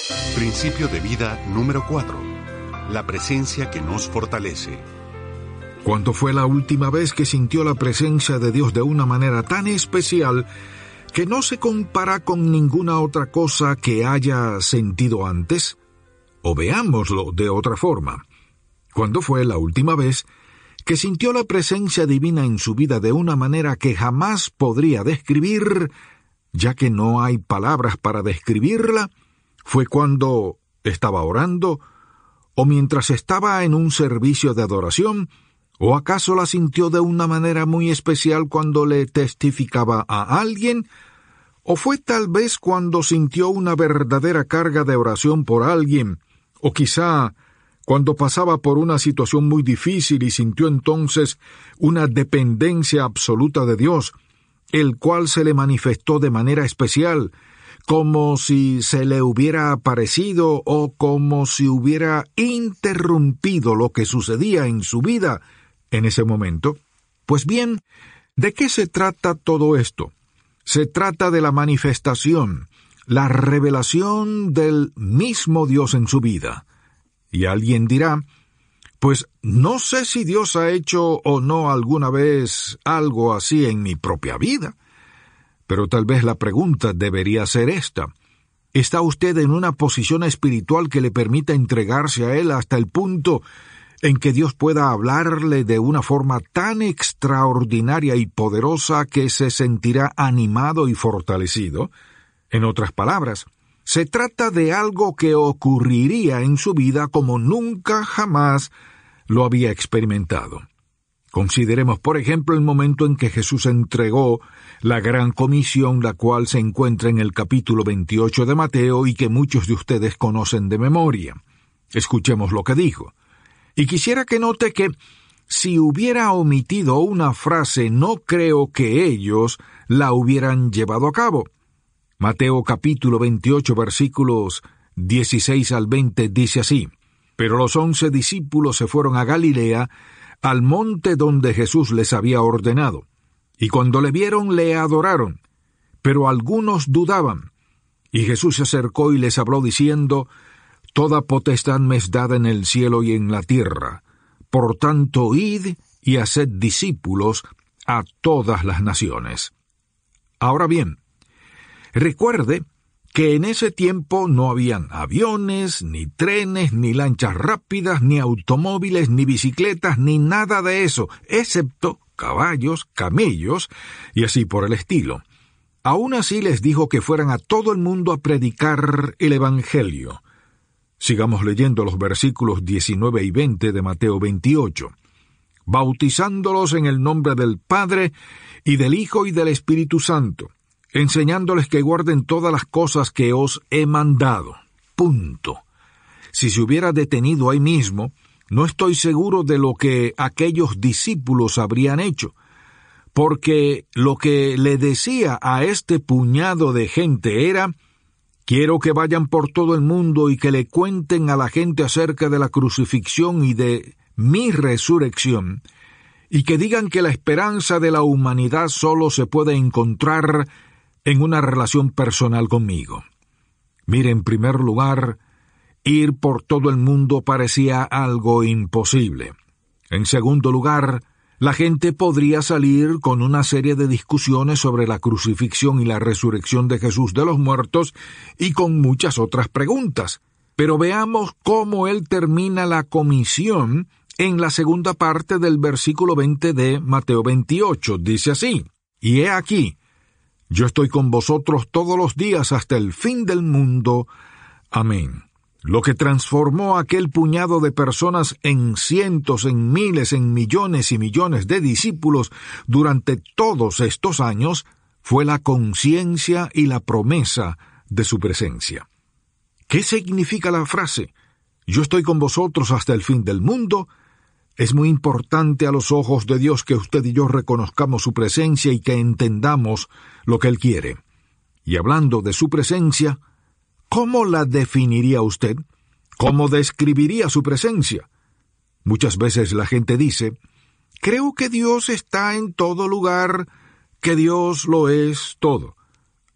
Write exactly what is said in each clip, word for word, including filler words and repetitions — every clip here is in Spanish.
Principio de vida número cuatro. La presencia que nos fortalece. ¿Cuándo fue la última vez que sintió la presencia de Dios de una manera tan especial que no se compara con ninguna otra cosa que haya sentido antes? O veámoslo de otra forma. ¿Cuándo fue la última vez que sintió la presencia divina en su vida de una manera que jamás podría describir, ya que no hay palabras para describirla? ¿Fue cuando estaba orando? ¿O mientras estaba en un servicio de adoración? ¿O acaso la sintió de una manera muy especial cuando le testificaba a alguien? ¿O fue tal vez cuando sintió una verdadera carga de oración por alguien? ¿O quizá cuando pasaba por una situación muy difícil y sintió entonces una dependencia absoluta de Dios, el cual se le manifestó de manera especial, como si se le hubiera aparecido o como si hubiera interrumpido lo que sucedía en su vida en ese momento? Pues bien, ¿de qué se trata todo esto? Se trata de la manifestación, la revelación del mismo Dios en su vida. Y alguien dirá, pues no sé si Dios ha hecho o no alguna vez algo así en mi propia vida. Pero tal vez la pregunta debería ser esta. ¿Está usted en una posición espiritual que le permita entregarse a Él hasta el punto en que Dios pueda hablarle de una forma tan extraordinaria y poderosa que se sentirá animado y fortalecido? En otras palabras, se trata de algo que ocurriría en su vida como nunca jamás lo había experimentado. Consideremos, por ejemplo, el momento en que Jesús entregó la gran comisión, la cual se encuentra en el capítulo veintiocho de Mateo y que muchos de ustedes conocen de memoria. Escuchemos lo que dijo. Y quisiera que note que si hubiera omitido una frase, no creo que ellos la hubieran llevado a cabo. Mateo capítulo veintiocho, versículos dieciséis al veinte, dice así: Pero los once discípulos se fueron a Galilea, al monte donde Jesús les había ordenado. Y cuando le vieron, le adoraron. Pero algunos dudaban. Y Jesús se acercó y les habló diciendo: Toda potestad me es dada en el cielo y en la tierra. Por tanto, id y haced discípulos a todas las naciones. Ahora bien, recuerde que en ese tiempo no habían aviones, ni trenes, ni lanchas rápidas, ni automóviles, ni bicicletas, ni nada de eso, excepto caballos, camellos y así por el estilo. Aún así les dijo que fueran a todo el mundo a predicar el Evangelio. Sigamos leyendo los versículos diecinueve y veinte de Mateo veintiocho. Bautizándolos en el nombre del Padre, y del Hijo, y del Espíritu Santo, enseñándoles que guarden todas las cosas que os he mandado. Punto. Si se hubiera detenido ahí mismo, no estoy seguro de lo que aquellos discípulos habrían hecho, porque lo que le decía a este puñado de gente era: quiero que vayan por todo el mundo y que le cuenten a la gente acerca de la crucifixión y de mi resurrección, y que digan que la esperanza de la humanidad solo se puede encontrar en una relación personal conmigo. Mire, en primer lugar, ir por todo el mundo parecía algo imposible. En segundo lugar, la gente podría salir con una serie de discusiones sobre la crucifixión y la resurrección de Jesús de los muertos y con muchas otras preguntas. Pero veamos cómo él termina la comisión en la segunda parte del versículo veinte de Mateo veintiocho. Dice así: Y he aquí, yo estoy con vosotros todos los días hasta el fin del mundo. Amén. Lo que transformó a aquel puñado de personas en cientos, en miles, en millones y millones de discípulos durante todos estos años fue la conciencia y la promesa de su presencia. ¿Qué significa la frase «Yo estoy con vosotros hasta el fin del mundo»? Es muy importante a los ojos de Dios que usted y yo reconozcamos su presencia y que entendamos lo que Él quiere. Y hablando de su presencia, ¿cómo la definiría usted? ¿Cómo describiría su presencia? Muchas veces la gente dice: creo que Dios está en todo lugar, que Dios lo es todo.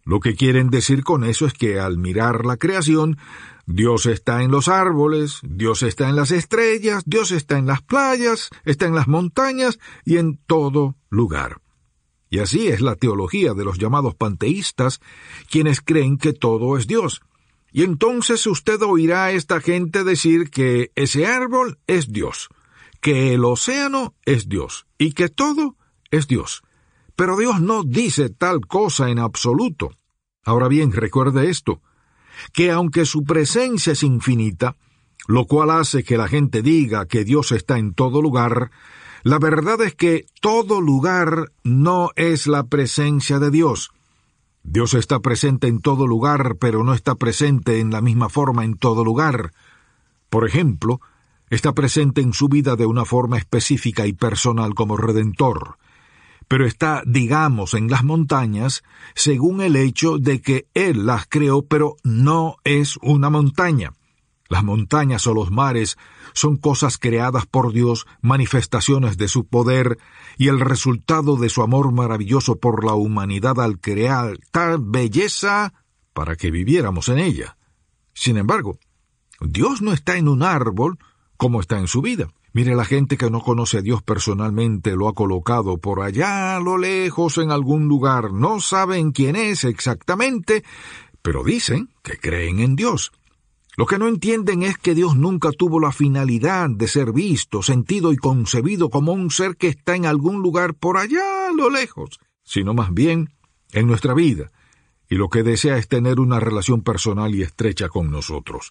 Lo que quieren decir con eso es que al mirar la creación, Dios está en los árboles, Dios está en las estrellas, Dios está en las playas, está en las montañas y en todo lugar. Y así es la teología de los llamados panteístas, quienes creen que todo es Dios. Y entonces usted oirá a esta gente decir que ese árbol es Dios, que el océano es Dios y que todo es Dios. Pero Dios no dice tal cosa en absoluto. Ahora bien, recuerde esto, que aunque su presencia es infinita, lo cual hace que la gente diga que Dios está en todo lugar, la verdad es que todo lugar no es la presencia de Dios. Dios está presente en todo lugar, pero no está presente en la misma forma en todo lugar. Por ejemplo, está presente en su vida de una forma específica y personal como Redentor, pero está, digamos, en las montañas, según el hecho de que Él las creó, pero no es una montaña. Las montañas o los mares son cosas creadas por Dios, manifestaciones de su poder y el resultado de su amor maravilloso por la humanidad al crear tal belleza para que viviéramos en ella. Sin embargo, Dios no está en un árbol como está en su vida. Mire, la gente que no conoce a Dios personalmente lo ha colocado por allá a lo lejos en algún lugar. No saben quién es exactamente, pero dicen que creen en Dios. Lo que no entienden es que Dios nunca tuvo la finalidad de ser visto, sentido y concebido como un ser que está en algún lugar por allá a lo lejos, sino más bien en nuestra vida, y lo que desea es tener una relación personal y estrecha con nosotros.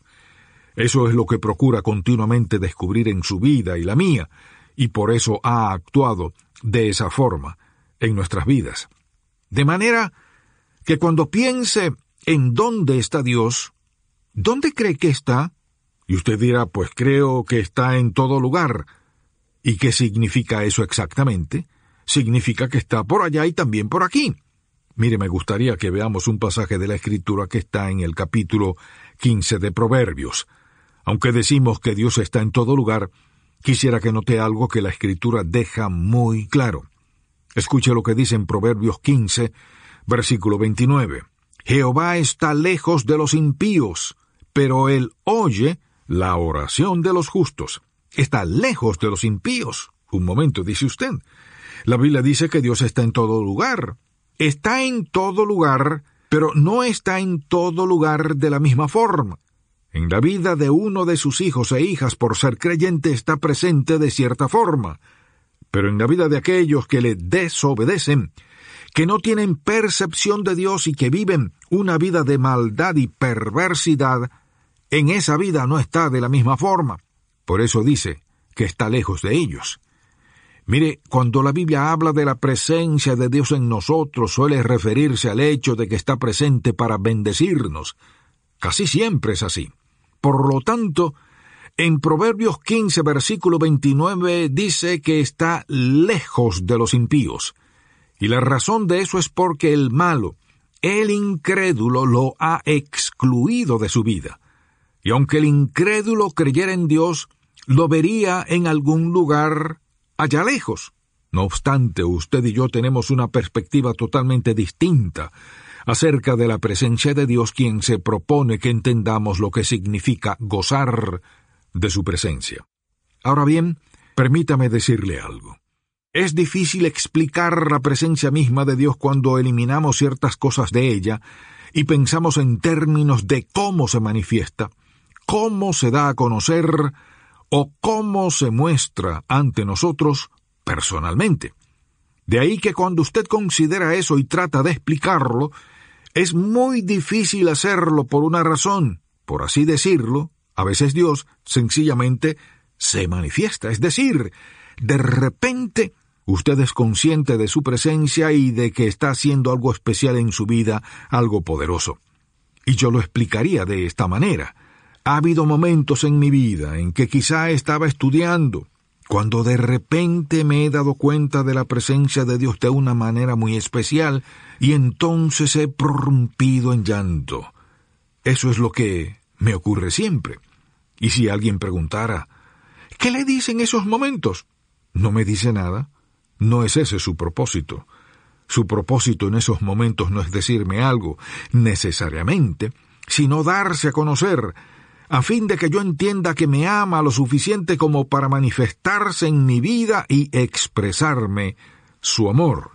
Eso es lo que procura continuamente descubrir en su vida y la mía, y por eso ha actuado de esa forma en nuestras vidas. De manera que cuando piense en dónde está Dios, ¿dónde cree que está? Y usted dirá, pues creo que está en todo lugar. ¿Y qué significa eso exactamente? Significa que está por allá y también por aquí. Mire, me gustaría que veamos un pasaje de la Escritura que está en el capítulo quince de Proverbios. Aunque decimos que Dios está en todo lugar, quisiera que note algo que la Escritura deja muy claro. Escuche lo que dice en Proverbios quince, versículo veintinueve. Jehová está lejos de los impíos, pero él oye la oración de los justos. Está lejos de los impíos. Un momento, dice usted. La Biblia dice que Dios está en todo lugar. Está en todo lugar, pero no está en todo lugar de la misma forma. En la vida de uno de sus hijos e hijas, por ser creyente, está presente de cierta forma. Pero en la vida de aquellos que le desobedecen, que no tienen percepción de Dios y que viven una vida de maldad y perversidad, en esa vida no está de la misma forma. Por eso dice que está lejos de ellos. Mire, cuando la Biblia habla de la presencia de Dios en nosotros, suele referirse al hecho de que está presente para bendecirnos. Casi siempre es así. Por lo tanto, en Proverbios quince, versículo veintinueve, dice que está lejos de los impíos. Y la razón de eso es porque el malo, el incrédulo, lo ha excluido de su vida. Y aunque el incrédulo creyera en Dios, lo vería en algún lugar allá lejos. No obstante, usted y yo tenemos una perspectiva totalmente distinta acerca de la presencia de Dios, quien se propone que entendamos lo que significa gozar de su presencia. Ahora bien, permítame decirle algo. Es difícil explicar la presencia misma de Dios cuando eliminamos ciertas cosas de ella y pensamos en términos de cómo se manifiesta, cómo se da a conocer o cómo se muestra ante nosotros personalmente. De ahí que cuando usted considera eso y trata de explicarlo, es muy difícil hacerlo por una razón. Por así decirlo, a veces Dios sencillamente se manifiesta, es decir, de repente usted es consciente de su presencia y de que está haciendo algo especial en su vida, algo poderoso. Y yo lo explicaría de esta manera. Ha habido momentos en mi vida en que quizá estaba estudiando, cuando de repente me he dado cuenta de la presencia de Dios de una manera muy especial, y entonces he prorrumpido en llanto. Eso es lo que me ocurre siempre. Y si alguien preguntara, ¿qué le dice en esos momentos? No me dice nada. No es ese su propósito. Su propósito en esos momentos no es decirme algo necesariamente, sino darse a conocer, a fin de que yo entienda que me ama lo suficiente como para manifestarse en mi vida y expresarme su amor.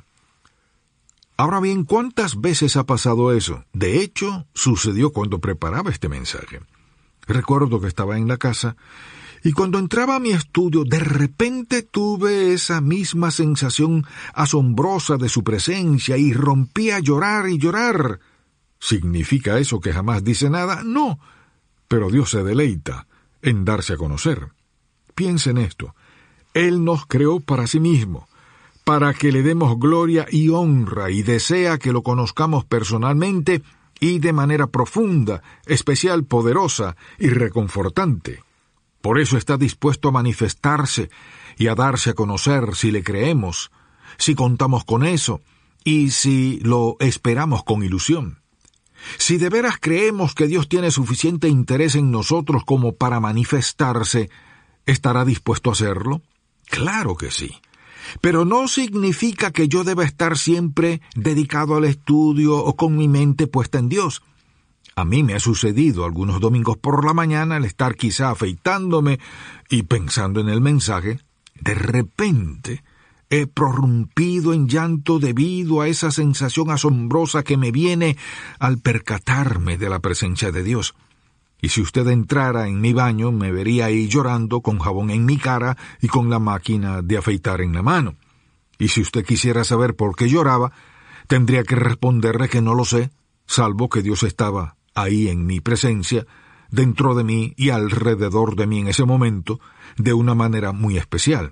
Ahora bien, ¿cuántas veces ha pasado eso? De hecho, sucedió cuando preparaba este mensaje. Recuerdo que estaba en la casa y cuando entraba a mi estudio, de repente tuve esa misma sensación asombrosa de su presencia y rompí a llorar y llorar. ¿Significa eso que jamás dice nada? No, pero Dios se deleita en darse a conocer. Piensa en esto. Él nos creó para sí mismo, para que le demos gloria y honra, y desea que lo conozcamos personalmente y de manera profunda, especial, poderosa y reconfortante. Por eso está dispuesto a manifestarse y a darse a conocer si le creemos, si contamos con eso y si lo esperamos con ilusión. Si de veras creemos que Dios tiene suficiente interés en nosotros como para manifestarse, ¿estará dispuesto a hacerlo? Claro que sí. Pero no significa que yo deba estar siempre dedicado al estudio o con mi mente puesta en Dios. A mí me ha sucedido algunos domingos por la mañana al estar quizá afeitándome y pensando en el mensaje, de repente he prorrumpido en llanto debido a esa sensación asombrosa que me viene al percatarme de la presencia de Dios. Y si usted entrara en mi baño, me vería ahí llorando con jabón en mi cara y con la máquina de afeitar en la mano. Y si usted quisiera saber por qué lloraba, tendría que responderle que no lo sé, salvo que Dios estaba ahí en mi presencia, dentro de mí y alrededor de mí en ese momento, de una manera muy especial.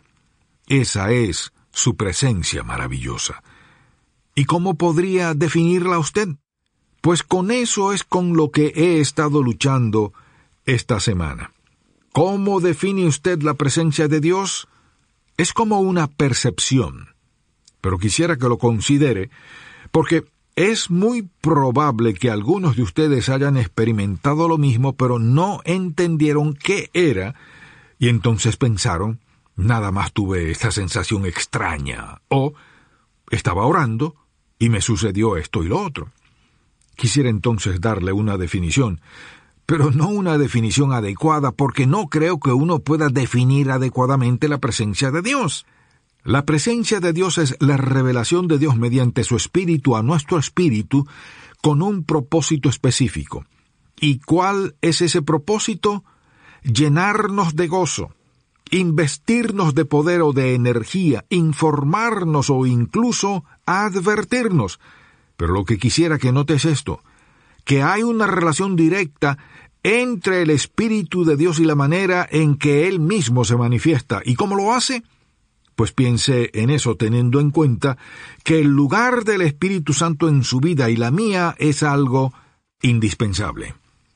Esa es su presencia maravillosa. ¿Y cómo podría definirla usted? Pues con eso es con lo que he estado luchando esta semana. ¿Cómo define usted la presencia de Dios? Es como una percepción. Pero quisiera que lo considere, porque es muy probable que algunos de ustedes hayan experimentado lo mismo, pero no entendieron qué era, y entonces pensaron, nada más tuve esta sensación extraña, o estaba orando y me sucedió esto y lo otro. Quisiera entonces darle una definición, pero no una definición adecuada, porque no creo que uno pueda definir adecuadamente la presencia de Dios. La presencia de Dios es la revelación de Dios mediante su Espíritu a nuestro espíritu con un propósito específico. ¿Y cuál es ese propósito? Llenarnos de gozo, investirnos de poder o de energía, informarnos o incluso advertirnos. Pero lo que quisiera que notes es esto, que hay una relación directa entre el Espíritu de Dios y la manera en que Él mismo se manifiesta. ¿Y cómo lo hace? Pues piense en eso teniendo en cuenta que el lugar del Espíritu Santo en su vida y la mía es algo indispensable.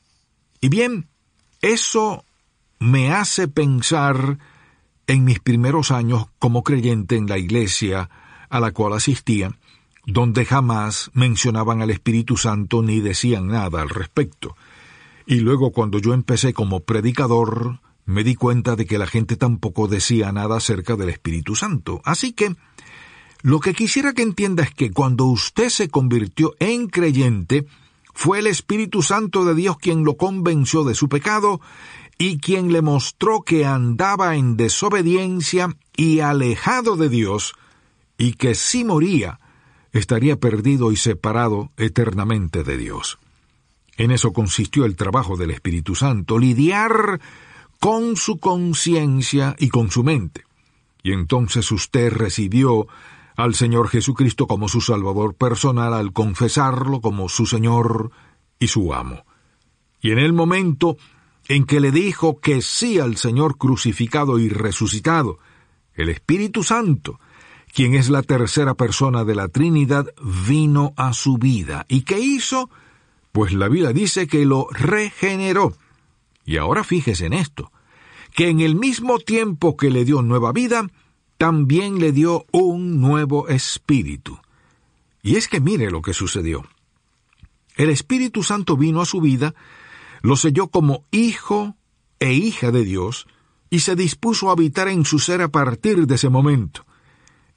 Y bien, eso me hace pensar en mis primeros años como creyente en la iglesia a la cual asistía, donde jamás mencionaban al Espíritu Santo ni decían nada al respecto. Y luego cuando yo empecé como predicador, me di cuenta de que la gente tampoco decía nada acerca del Espíritu Santo. Así que, lo que quisiera que entienda es que cuando usted se convirtió en creyente, fue el Espíritu Santo de Dios quien lo convenció de su pecado y quien le mostró que andaba en desobediencia y alejado de Dios, y que si moría, estaría perdido y separado eternamente de Dios. En eso consistió el trabajo del Espíritu Santo, lidiar con su conciencia y con su mente. Y entonces usted recibió al Señor Jesucristo como su Salvador personal al confesarlo como su Señor y su amo. Y en el momento en que le dijo que sí al Señor crucificado y resucitado, el Espíritu Santo, quien es la tercera persona de la Trinidad, vino a su vida. ¿Y qué hizo? Pues la Biblia dice que lo regeneró. Y ahora fíjese en esto, que en el mismo tiempo que le dio nueva vida, también le dio un nuevo espíritu. Y es que mire lo que sucedió. El Espíritu Santo vino a su vida, lo selló como hijo e hija de Dios, y se dispuso a habitar en su ser a partir de ese momento.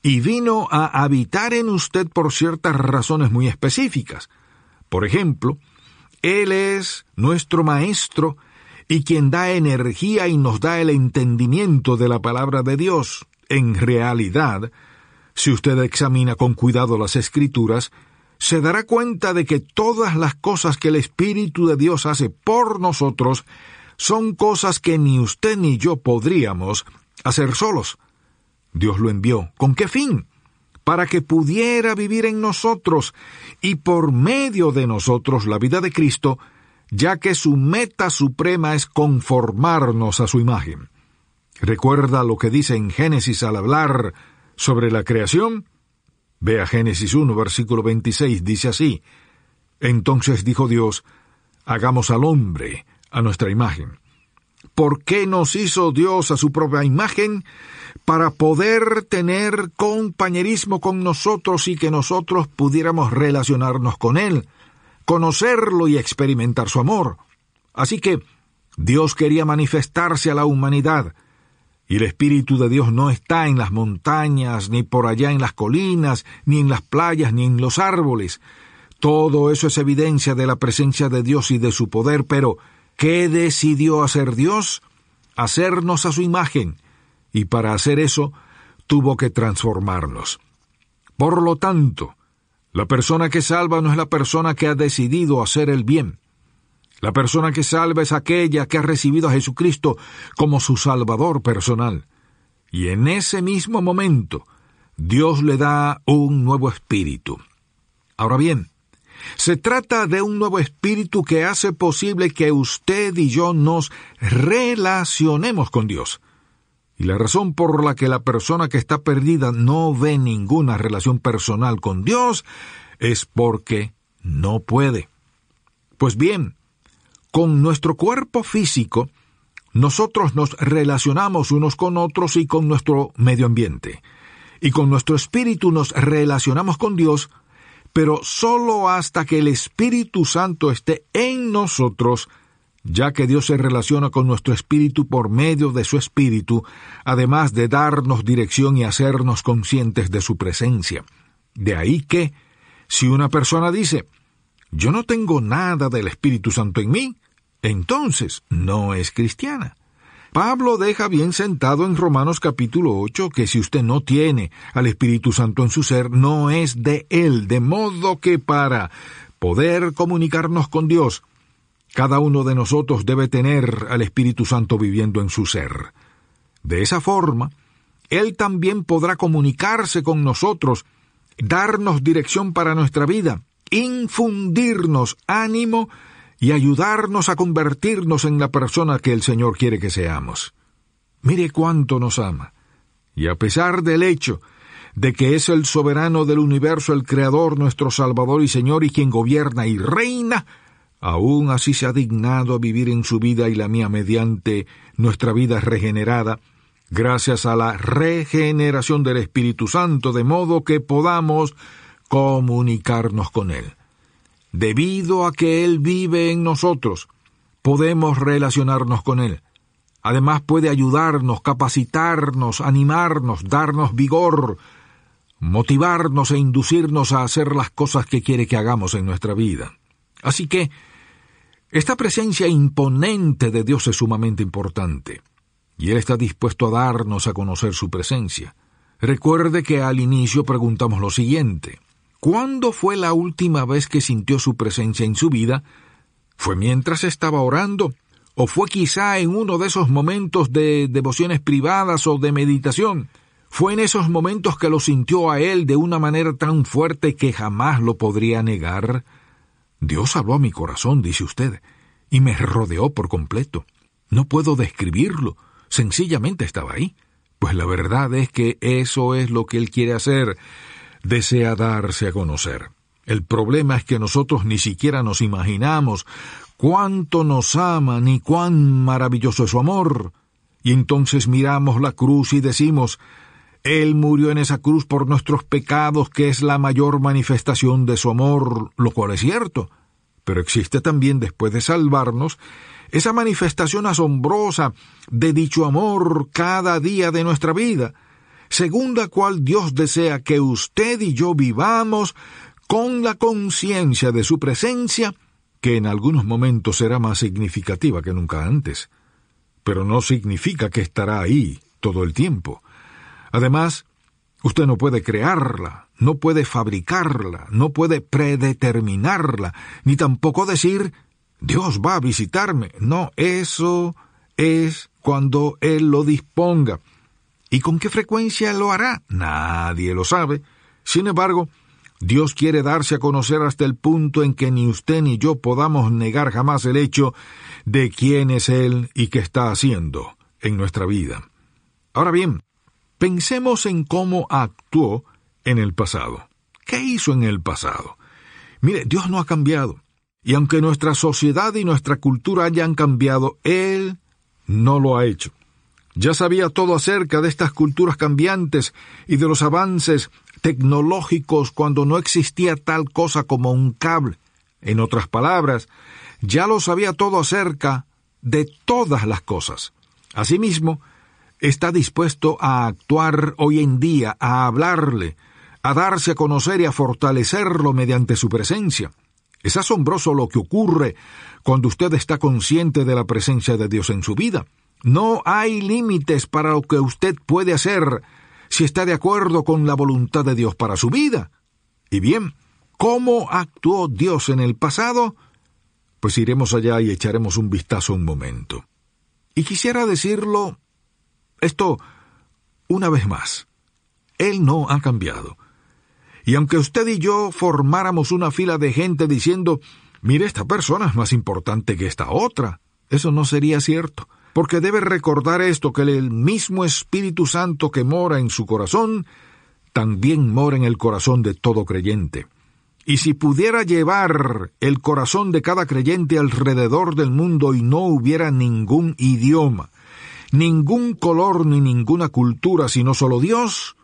y vino a habitar en usted por ciertas razones muy específicas. Por ejemplo, Él es nuestro Maestro y quien da energía y nos da el entendimiento de la palabra de Dios. En realidad, si usted examina con cuidado las Escrituras, se dará cuenta de que todas las cosas que el Espíritu de Dios hace por nosotros son cosas que ni usted ni yo podríamos hacer solos. Dios lo envió. ¿Con qué fin? Para que pudiera vivir en nosotros y por medio de nosotros la vida de Cristo, ya que su meta suprema es conformarnos a su imagen. ¿Recuerda lo que dice en Génesis al hablar sobre la creación? Vea Génesis uno, versículo veintiséis, dice así: Entonces dijo Dios, hagamos al hombre a nuestra imagen. ¿Por qué nos hizo Dios a su propia imagen? Para poder tener compañerismo con nosotros y que nosotros pudiéramos relacionarnos con Él, conocerlo y experimentar su amor. Así que Dios quería manifestarse a la humanidad, y el Espíritu de Dios no está en las montañas, ni por allá en las colinas, ni en las playas, ni en los árboles. Todo eso es evidencia de la presencia de Dios y de su poder, pero ¿qué decidió hacer Dios? Hacernos a su imagen, y para hacer eso tuvo que transformarnos. Por lo tanto, la persona que salva no es la persona que ha decidido hacer el bien. La persona que salva es aquella que ha recibido a Jesucristo como su Salvador personal. Y en ese mismo momento, Dios le da un nuevo espíritu. Ahora bien, se trata de un nuevo espíritu que hace posible que usted y yo nos relacionemos con Dios. Y la razón por la que la persona que está perdida no ve ninguna relación personal con Dios es porque no puede. Pues bien, con nuestro cuerpo físico, nosotros nos relacionamos unos con otros y con nuestro medio ambiente. Y con nuestro espíritu nos relacionamos con Dios, pero solo hasta que el Espíritu Santo esté en nosotros, ya que Dios se relaciona con nuestro espíritu por medio de su espíritu, además de darnos dirección y hacernos conscientes de su presencia. De ahí que, si una persona dice, yo no tengo nada del Espíritu Santo en mí, entonces no es cristiana. Pablo deja bien sentado en Romanos capítulo ocho que si usted no tiene al Espíritu Santo en su ser, no es de él, de modo que para poder comunicarnos con Dios, cada uno de nosotros debe tener al Espíritu Santo viviendo en su ser. De esa forma, Él también podrá comunicarse con nosotros, darnos dirección para nuestra vida, infundirnos ánimo y ayudarnos a convertirnos en la persona que el Señor quiere que seamos. Mire cuánto nos ama. Y a pesar del hecho de que es el soberano del universo, el Creador, nuestro Salvador y Señor, y quien gobierna y reina, aún así se ha dignado a vivir en su vida y la mía mediante nuestra vida regenerada, gracias a la regeneración del Espíritu Santo, de modo que podamos comunicarnos con Él. Debido a que Él vive en nosotros, podemos relacionarnos con Él. Además puede ayudarnos, capacitarnos, animarnos, darnos vigor, motivarnos e inducirnos a hacer las cosas que quiere que hagamos en nuestra vida. Así que, esta presencia imponente de Dios es sumamente importante, y Él está dispuesto a darnos a conocer su presencia. Recuerde que al inicio preguntamos lo siguiente: ¿cuándo fue la última vez que sintió su presencia en su vida? ¿Fue mientras estaba orando? ¿O fue quizá en uno de esos momentos de devociones privadas o de meditación? ¿Fue en esos momentos que lo sintió a Él de una manera tan fuerte que jamás lo podría negar? Dios habló a mi corazón, dice usted, y me rodeó por completo. No puedo describirlo, sencillamente estaba ahí. Pues la verdad es que eso es lo que Él quiere hacer, desea darse a conocer. El problema es que nosotros ni siquiera nos imaginamos cuánto nos ama ni cuán maravilloso es su amor. Y entonces miramos la cruz y decimos, Él murió en esa cruz por nuestros pecados, que es la mayor manifestación de su amor, lo cual es cierto. Pero existe también, después de salvarnos, esa manifestación asombrosa de dicho amor cada día de nuestra vida. según la cual Dios desea que usted y yo vivamos con la conciencia de su presencia, que en algunos momentos será más significativa que nunca antes. Pero no significa que estará ahí todo el tiempo. Además, usted no puede crearla, no puede fabricarla, no puede predeterminarla, ni tampoco decir, Dios va a visitarme. No, eso es cuando Él lo disponga. ¿Y con qué frecuencia lo hará? Nadie lo sabe. Sin embargo, Dios quiere darse a conocer hasta el punto en que ni usted ni yo podamos negar jamás el hecho de quién es Él y qué está haciendo en nuestra vida. Ahora bien, pensemos en cómo actuó en el pasado. ¿Qué hizo en el pasado? Mire, Dios no ha cambiado. Y aunque nuestra sociedad y nuestra cultura hayan cambiado, Él no lo ha hecho. Ya sabía todo acerca de estas culturas cambiantes y de los avances tecnológicos cuando no existía tal cosa como un cable. En otras palabras, ya lo sabía todo acerca de todas las cosas. Asimismo, está dispuesto a actuar hoy en día, a hablarle, a darse a conocer y a fortalecerlo mediante su presencia. Es asombroso lo que ocurre cuando usted está consciente de la presencia de Dios en su vida. No hay límites para lo que usted puede hacer si está de acuerdo con la voluntad de Dios para su vida. Y bien, ¿cómo actuó Dios en el pasado? Pues iremos allá y echaremos un vistazo un momento. Y quisiera decirlo esto una vez más. Él no ha cambiado. Y aunque usted y yo formáramos una fila de gente diciendo, mire, esta persona es más importante que esta otra, eso no sería cierto. Porque debe recordar esto, que el mismo Espíritu Santo que mora en su corazón, también mora en el corazón de todo creyente. Y si pudiera llevar el corazón de cada creyente alrededor del mundo y no hubiera ningún idioma, ningún color ni ninguna cultura, sino solo Dios,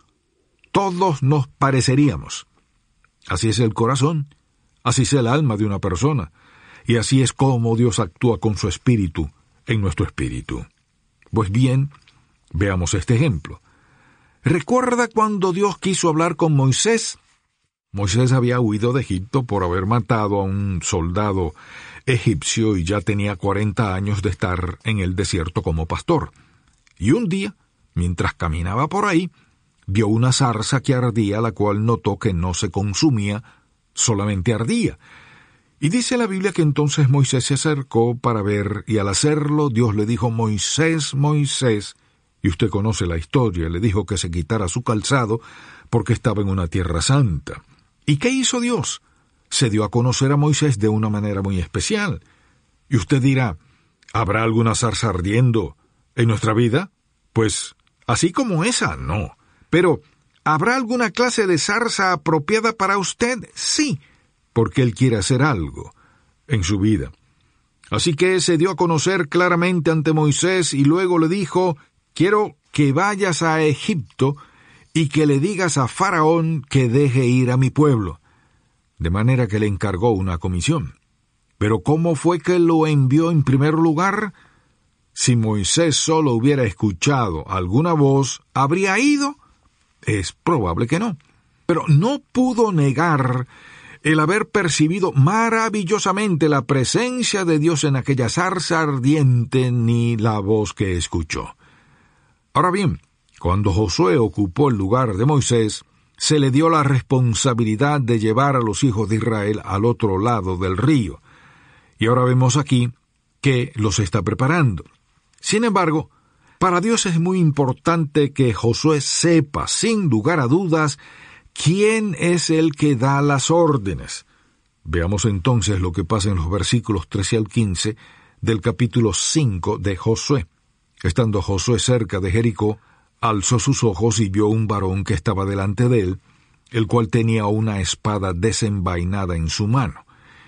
todos nos pareceríamos. Así es el corazón, así es el alma de una persona, y así es como Dios actúa con su espíritu en nuestro espíritu. Pues bien, veamos este ejemplo. ¿Recuerda cuando Dios quiso hablar con Moisés? Moisés había huido de Egipto por haber matado a un soldado egipcio y ya tenía cuarenta años de estar en el desierto como pastor. Y un día, mientras caminaba por ahí, vio una zarza que ardía, la cual notó que no se consumía, solamente ardía. Y dice la Biblia que entonces Moisés se acercó para ver, y al hacerlo Dios le dijo, Moisés, Moisés, y usted conoce la historia, le dijo que se quitara su calzado porque estaba en una tierra santa. ¿Y qué hizo Dios? Se dio a conocer a Moisés de una manera muy especial. Y usted dirá, ¿habrá alguna zarza ardiendo en nuestra vida? Pues, así como esa, no. Pero, ¿habrá alguna clase de zarza apropiada para usted? Sí, porque Él quiere hacer algo en su vida. Así que se dio a conocer claramente ante Moisés y luego le dijo, quiero que vayas a Egipto y que le digas a Faraón que deje ir a mi pueblo. De manera que le encargó una comisión. Pero ¿cómo fue que lo envió en primer lugar? Si Moisés solo hubiera escuchado alguna voz, ¿habría ido? Es probable que no. Pero no pudo negar el haber percibido maravillosamente la presencia de Dios en aquella zarza ardiente ni la voz que escuchó. Ahora bien, cuando Josué ocupó el lugar de Moisés, se le dio la responsabilidad de llevar a los hijos de Israel al otro lado del río. Y ahora vemos aquí que los está preparando. Sin embargo, para Dios es muy importante que Josué sepa, sin lugar a dudas, quién es el que da las órdenes. Veamos entonces lo que pasa en los versículos trece al quince del capítulo cinco de Josué. Estando Josué cerca de Jericó, alzó sus ojos y vio un varón que estaba delante de él, el cual tenía una espada desenvainada en su mano.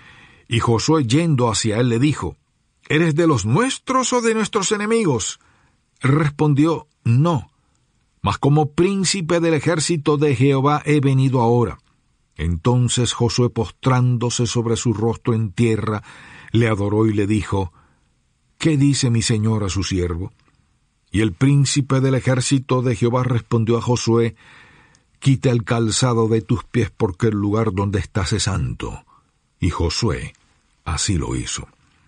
Y Josué, yendo hacia él, le dijo, ¿eres de los nuestros o de nuestros enemigos? Él respondió, no, mas como príncipe del ejército de Jehová he venido ahora. Entonces Josué, postrándose sobre su rostro en tierra, le adoró y le dijo, ¿qué dice mi señor a su siervo? Y el príncipe del ejército de Jehová respondió a Josué: quita el calzado de tus pies, porque el lugar donde estás es santo. Y Josué así lo hizo.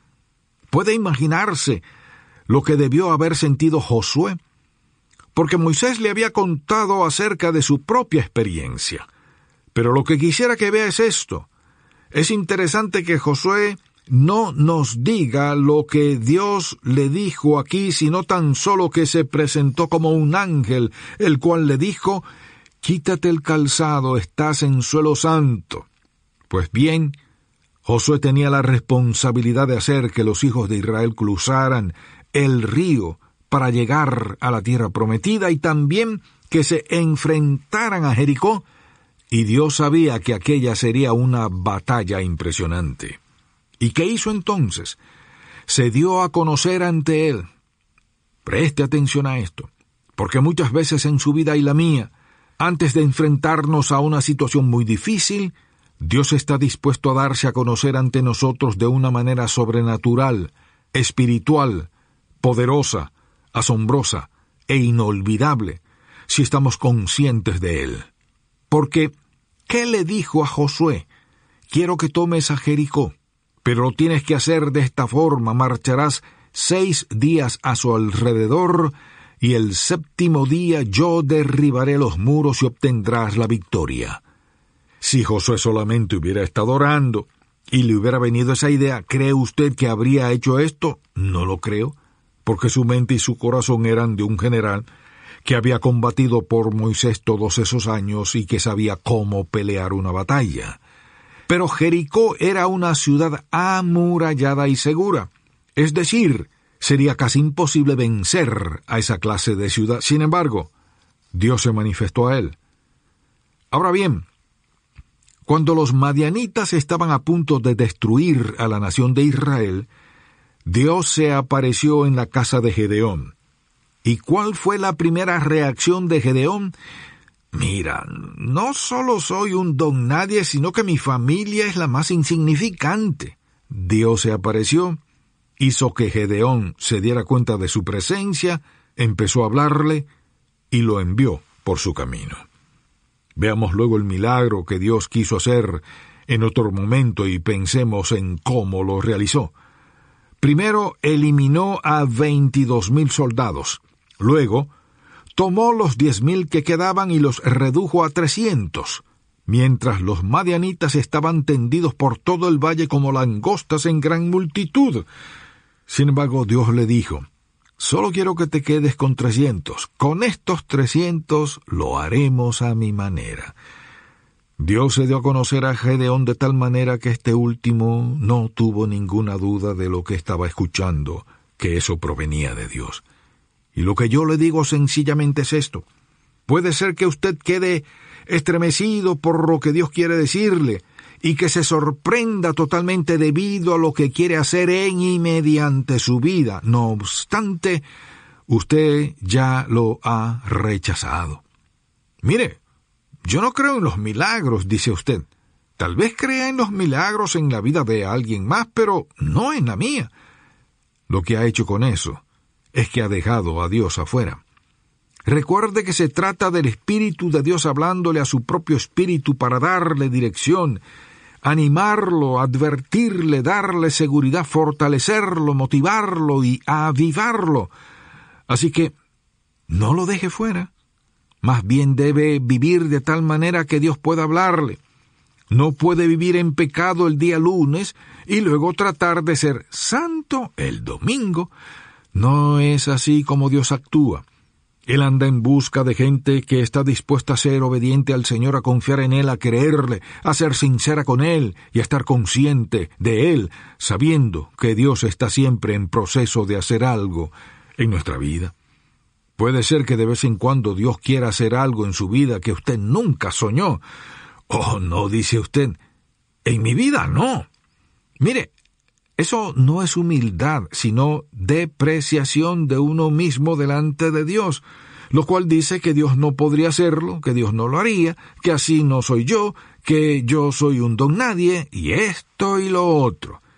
¿Puede imaginarse lo que debió haber sentido Josué? Porque Moisés le había contado acerca de su propia experiencia. Pero lo que quisiera que vea es esto. Es interesante que Josué no nos diga lo que Dios le dijo aquí, sino tan solo que se presentó como un ángel, el cual le dijo: quítate el calzado, estás en suelo santo. Pues bien, Josué tenía la responsabilidad de hacer que los hijos de Israel cruzaran el río para llegar a la tierra prometida, y también que se enfrentaran a Jericó, y Dios sabía que aquella sería una batalla impresionante. ¿Y qué hizo entonces? Se dio a conocer ante él. Preste atención a esto, porque muchas veces en su vida y la mía, antes de enfrentarnos a una situación muy difícil, Dios está dispuesto a darse a conocer ante nosotros de una manera sobrenatural, espiritual, poderosa, asombrosa e inolvidable, si estamos conscientes de él. Porque, ¿qué le dijo a Josué? Quiero que tomes a Jericó, pero lo tienes que hacer de esta forma: marcharás seis días a su alrededor, y el séptimo día yo derribaré los muros y obtendrás la victoria. Si Josué solamente hubiera estado orando y le hubiera venido esa idea, ¿cree usted que habría hecho esto? No lo creo, porque su mente y su corazón eran de un general que había combatido por Moisés todos esos años y que sabía cómo pelear una batalla. Pero Jericó era una ciudad amurallada y segura, es decir, sería casi imposible vencer a esa clase de ciudad. Sin embargo, Dios se manifestó a él. Ahora bien, cuando los madianitas estaban a punto de destruir a la nación de Israel, Dios se apareció en la casa de Gedeón. ¿Y cuál fue la primera reacción de Gedeón? Mira, no solo soy un don nadie, sino que mi familia es la más insignificante. Dios se apareció, hizo que Gedeón se diera cuenta de su presencia, empezó a hablarle y lo envió por su camino. Veamos luego el milagro que Dios quiso hacer en otro momento y pensemos en cómo lo realizó. Primero eliminó a veintidós mil soldados. Luego tomó los diez mil que quedaban y los redujo a trescientos, mientras los madianitas estaban tendidos por todo el valle como langostas en gran multitud. Sin embargo, Dios le dijo: solo quiero que te quedes con trescientos. Con estos trescientos lo haremos a mi manera. Dios se dio a conocer a Gedeón de tal manera que este último no tuvo ninguna duda de lo que estaba escuchando, que eso provenía de Dios. Y lo que yo le digo sencillamente es esto: puede ser que usted quede estremecido por lo que Dios quiere decirle, y que se sorprenda totalmente debido a lo que quiere hacer en y mediante su vida. No obstante, usted ya lo ha rechazado. Mire, yo no creo en los milagros, dice usted. Tal vez crea en los milagros en la vida de alguien más, pero no en la mía. Lo que ha hecho con eso es que ha dejado a Dios afuera. Recuerde que se trata del Espíritu de Dios hablándole a su propio espíritu para darle dirección, animarlo, advertirle, darle seguridad, fortalecerlo, motivarlo y avivarlo. Así que no lo deje fuera. Más bien debe vivir de tal manera que Dios pueda hablarle. No puede vivir en pecado el día lunes y luego tratar de ser santo el domingo. No es así como Dios actúa. Él anda en busca de gente que está dispuesta a ser obediente al Señor, a confiar en Él, a creerle, a ser sincera con Él y a estar consciente de Él, sabiendo que Dios está siempre en proceso de hacer algo en nuestra vida. Puede ser que de vez en cuando Dios quiera hacer algo en su vida que usted nunca soñó. Oh, no, dice usted, en mi vida no. Mire, eso no es humildad, sino depreciación de uno mismo delante de Dios, lo cual dice que Dios no podría hacerlo, que Dios no lo haría, que así no soy yo, que yo soy un don nadie, y esto y lo otro.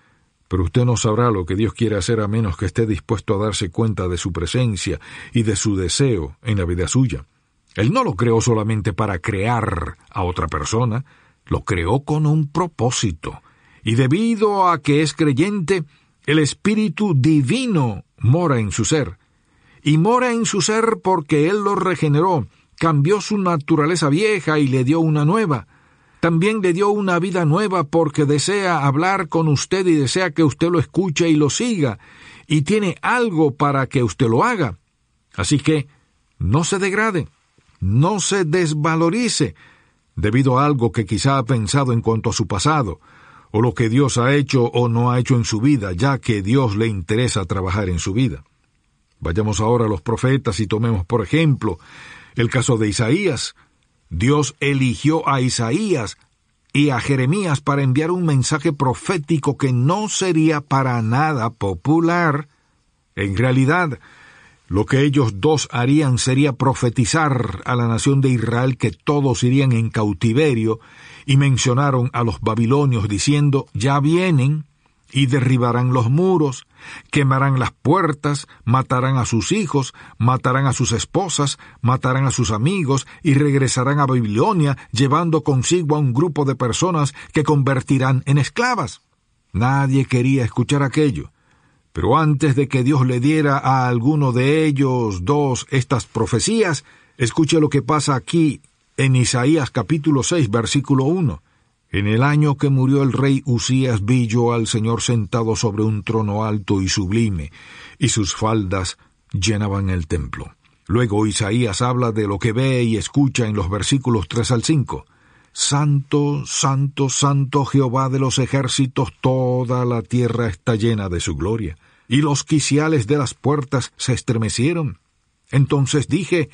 Pero usted no sabrá lo que Dios quiere hacer a menos que esté dispuesto a darse cuenta de su presencia y de su deseo en la vida suya. Él no lo creó solamente para crear a otra persona, lo creó con un propósito. Y debido a que es creyente, el Espíritu Divino mora en su ser. Y mora en su ser porque Él lo regeneró, cambió su naturaleza vieja y le dio una nueva. También le dio una vida nueva porque desea hablar con usted y desea que usted lo escuche y lo siga, y tiene algo para que usted lo haga. Así que no se degrade, no se desvalorice debido a algo que quizá ha pensado en cuanto a su pasado, o lo que Dios ha hecho o no ha hecho en su vida, ya que Dios le interesa trabajar en su vida. Vayamos ahora a los profetas y tomemos por ejemplo el caso de Isaías. Dios eligió a Isaías y a Jeremías para enviar un mensaje profético que no sería para nada popular. En realidad, lo que ellos dos harían sería profetizar a la nación de Israel que todos irían en cautiverio, y mencionaron a los babilonios diciendo: ya vienen y derribarán los muros, quemarán las puertas, matarán a sus hijos, matarán a sus esposas, matarán a sus amigos y regresarán a Babilonia llevando consigo a un grupo de personas que convertirán en esclavas. Nadie quería escuchar aquello. Pero antes de que Dios le diera a alguno de ellos dos estas profecías, escuche lo que pasa aquí en Isaías capítulo seis, versículo uno. En el año que murió el rey Usías vi yo al Señor sentado sobre un trono alto y sublime, y sus faldas llenaban el templo. Luego Isaías habla de lo que ve y escucha en los versículos tres al cinco. Santo, santo, santo Jehová de los ejércitos, toda la tierra está llena de su gloria. Y los quiciales de las puertas se estremecieron. Entonces dije: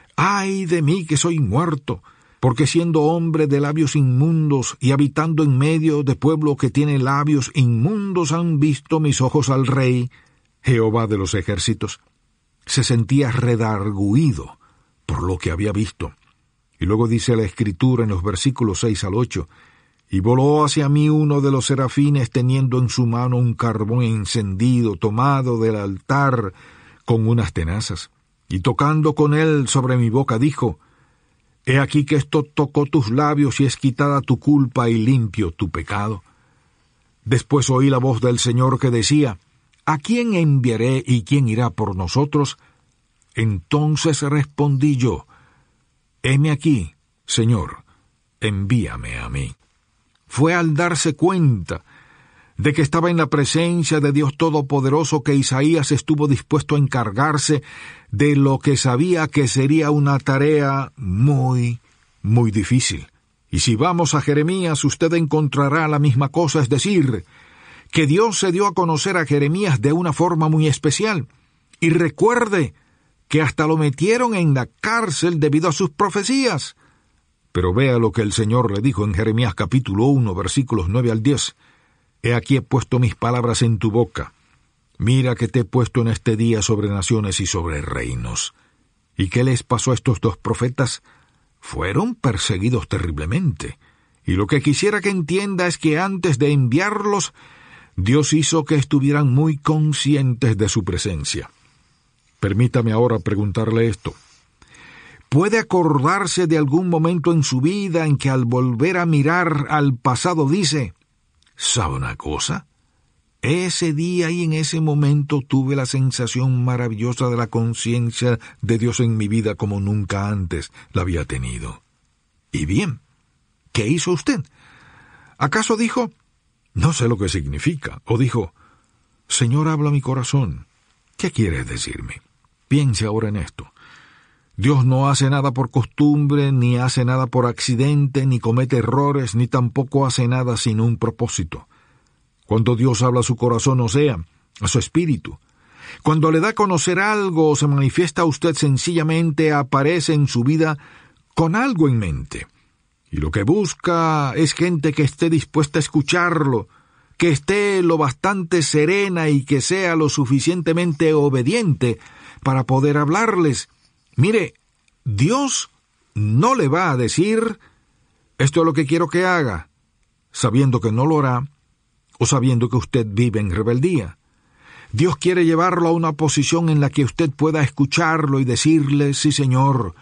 ¡ay de mí que soy muerto! Porque siendo hombre de labios inmundos y habitando en medio de pueblo que tiene labios inmundos han visto mis ojos al Rey, Jehová de los ejércitos. Se sentía redargüido por lo que había visto. Y luego dice la Escritura en los versículos seis al ocho, y voló hacia mí uno de los serafines teniendo en su mano un carbón encendido tomado del altar con unas tenazas, y tocando con él sobre mi boca dijo: He aquí que esto tocó tus labios y es quitada tu culpa y limpio tu pecado. Después oí la voz del Señor que decía: ¿a quién enviaré y quién irá por nosotros? Entonces respondí yo: heme aquí, Señor, envíame a mí. Fue al darse cuenta de que estaba en la presencia de Dios Todopoderoso que Isaías estuvo dispuesto a encargarse de lo que sabía que sería una tarea muy, muy difícil. Y si vamos a Jeremías, usted encontrará la misma cosa, es decir, que Dios se dio a conocer a Jeremías de una forma muy especial. Y recuerde que hasta lo metieron en la cárcel debido a sus profecías. Pero vea lo que el Señor le dijo en Jeremías capítulo uno, versículos nueve al diez. He aquí he puesto mis palabras en tu boca. Mira que te he puesto en este día sobre naciones y sobre reinos. ¿Y qué les pasó a estos dos profetas? Fueron perseguidos terriblemente. Y lo que quisiera que entienda es que antes de enviarlos, Dios hizo que estuvieran muy conscientes de su presencia. Permítame ahora preguntarle esto. ¿Puede acordarse de algún momento en su vida en que al volver a mirar al pasado dice: ¿sabe una cosa? Ese día y en ese momento tuve la sensación maravillosa de la conciencia de Dios en mi vida como nunca antes la había tenido. Y bien, ¿qué hizo usted? ¿Acaso dijo: no sé lo que significa? ¿O dijo: Señor, habla mi corazón, ¿qué quieres decirme? Piense ahora en esto. Dios no hace nada por costumbre, ni hace nada por accidente, ni comete errores, ni tampoco hace nada sin un propósito. Cuando Dios habla a su corazón, o sea, a su espíritu, cuando le da a conocer algo o se manifiesta a usted, sencillamente aparece en su vida con algo en mente. Y lo que busca es gente que esté dispuesta a escucharlo, que esté lo bastante serena y que sea lo suficientemente obediente para poder hablarles. Mire, Dios no le va a decir: esto es lo que quiero que haga, sabiendo que no lo hará, o sabiendo que usted vive en rebeldía. Dios quiere llevarlo a una posición en la que usted pueda escucharlo y decirle: sí, Señor,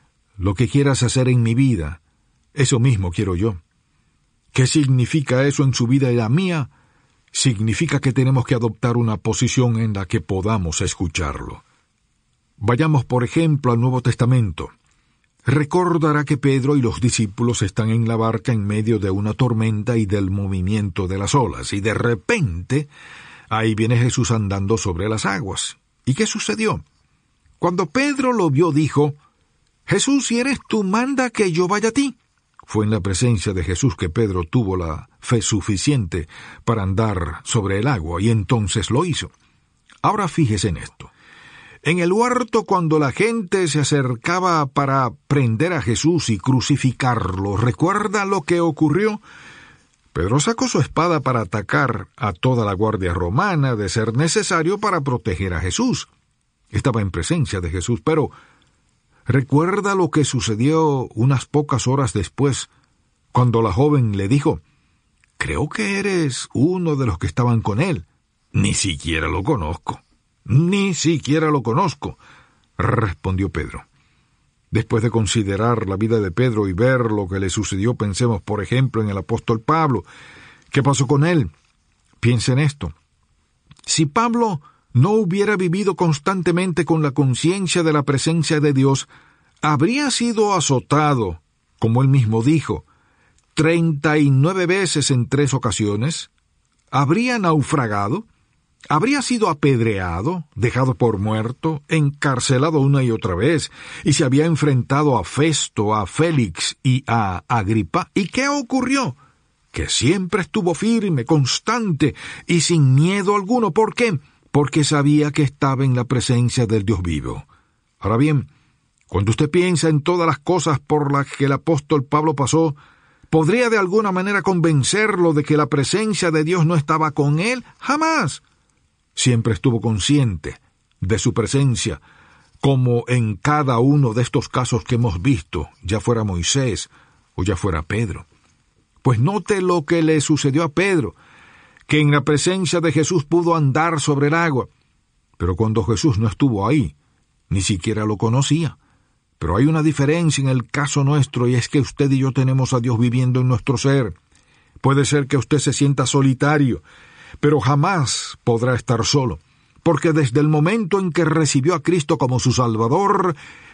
lo que quieras hacer en mi vida, eso mismo quiero yo. ¿Qué significa eso en su vida y la mía? Significa que tenemos que adoptar una posición en la que podamos escucharlo. Vayamos, por ejemplo, al Nuevo Testamento. Recordará que Pedro y los discípulos están en la barca en medio de una tormenta y del movimiento de las olas, y de repente ahí viene Jesús andando sobre las aguas. ¿Y qué sucedió? Cuando Pedro lo vio, dijo: Jesús, si eres tú, manda que yo vaya a ti. Fue en la presencia de Jesús que Pedro tuvo la fe suficiente para andar sobre el agua, y entonces lo hizo. Ahora fíjese en esto. En el huerto, cuando la gente se acercaba para prender a Jesús y crucificarlo, ¿recuerda lo que ocurrió? Pedro sacó su espada para atacar a toda la guardia romana, de ser necesario, para proteger a Jesús. Estaba en presencia de Jesús, pero ¿recuerda lo que sucedió unas pocas horas después, cuando la joven le dijo: creo que eres uno de los que estaban con él? Ni siquiera lo conozco. Ni siquiera lo conozco, respondió Pedro. Después de considerar la vida de Pedro y ver lo que le sucedió, pensemos, por ejemplo, en el apóstol Pablo. ¿Qué pasó con él? Piensa en esto. Si Pablo no hubiera vivido constantemente con la conciencia de la presencia de Dios, habría sido azotado, como él mismo dijo, treinta y nueve veces en tres ocasiones, habría naufragado, habría sido apedreado, dejado por muerto, encarcelado una y otra vez, y se había enfrentado a Festo, a Félix y a Agripa. ¿Y qué ocurrió? Que siempre estuvo firme, constante y sin miedo alguno. ¿Por qué? Porque sabía que estaba en la presencia del Dios vivo. Ahora bien, cuando usted piensa en todas las cosas por las que el apóstol Pablo pasó, ¿podría de alguna manera convencerlo de que la presencia de Dios no estaba con él? ¡Jamás! Siempre estuvo consciente de su presencia, como en cada uno de estos casos que hemos visto, ya fuera Moisés o ya fuera Pedro. Pues note lo que le sucedió a Pedro, que en la presencia de Jesús pudo andar sobre el agua, pero cuando Jesús no estuvo ahí, ni siquiera lo conocía. Pero hay una diferencia en el caso nuestro, y es que usted y yo tenemos a Dios viviendo en nuestro ser. Puede ser que usted se sienta solitario, pero jamás podrá estar solo, porque desde el momento en que recibió a Cristo como su Salvador,